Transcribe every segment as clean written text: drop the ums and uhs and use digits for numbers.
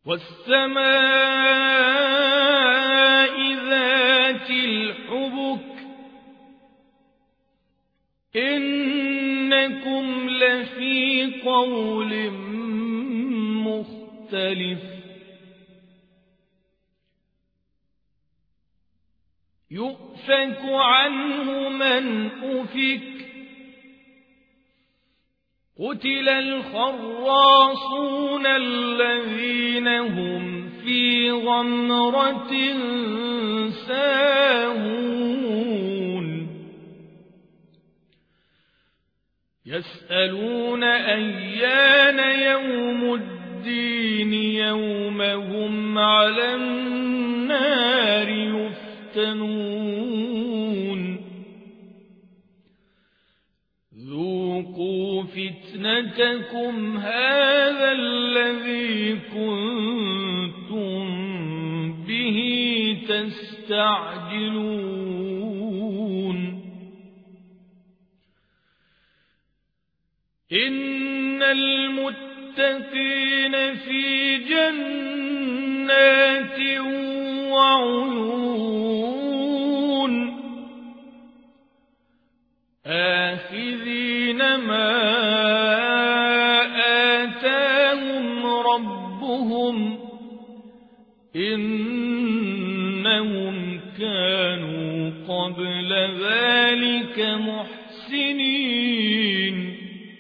والسماء ذات الحبك إنكم لفي قول مختلف يؤفك عنه من أفك قتل الخراصون الذين هم في غمرة ساهون يسألون أيان يوم الدين يوم هم على النار يفتنون ذوقوا فتنتكم هذا الذي كنتم به تستعجلون إن المتقين في جنات وعيون آخذين ما آتاهم ربهم إنهم كانوا قبل ذلك محسنين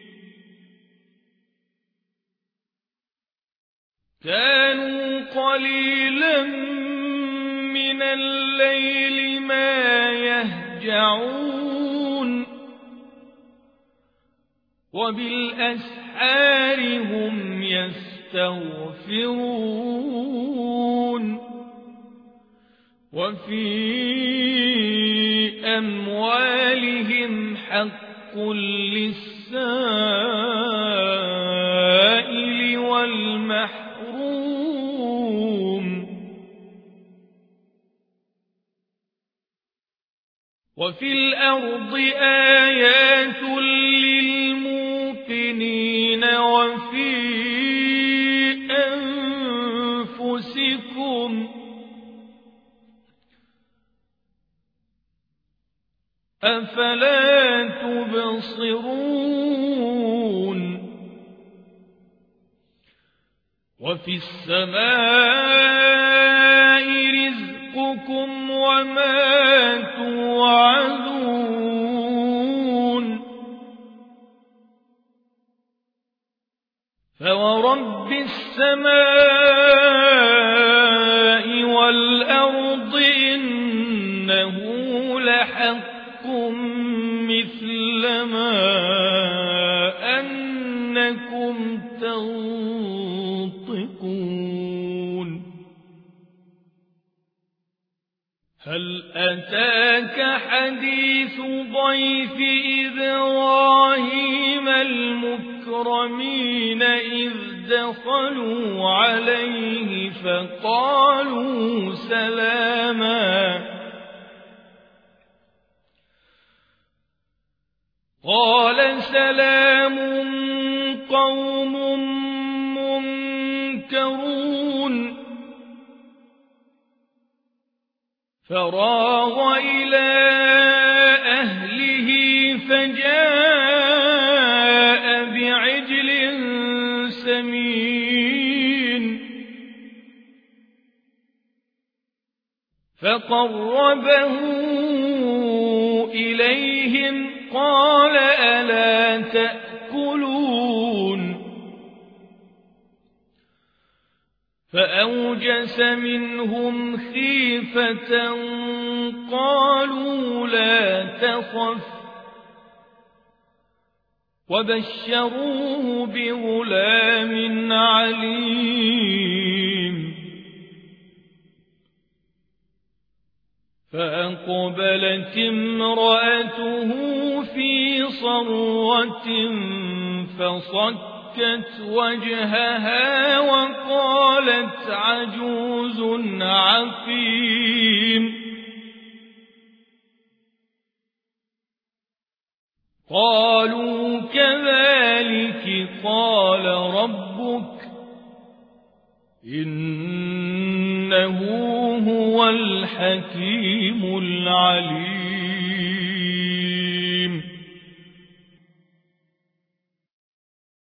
كانوا قليلا من الليل ما يهجعون وبالأسحار هم يستغفرون وفي أموالهم حق للسائل والمحروم وفي الأرض آيات للموقنين وفي أنفسكم أفلا تبصرون وفي السماء رزقكم وما توعدون فورب السماء والأرض إنه لحق مثل ما أنكم تنطقون هل أتاك حديث ضيف إبراهيم المكرمين إذ دخلوا عليه فقالوا سلاما قال سلام قوم منكرون فراغ إلى أهله فجاء بعجل سمين فقربه إليهم قال ألا تأكلون فأوجس منهم خيفة قالوا لا تخف وبشروه بغلام عليم فأقبلت امرأته في صرة فصكت وجهها وقالت عجوز عقيم قالوا كذلك قال ربك إنه هو الحكيم العليم.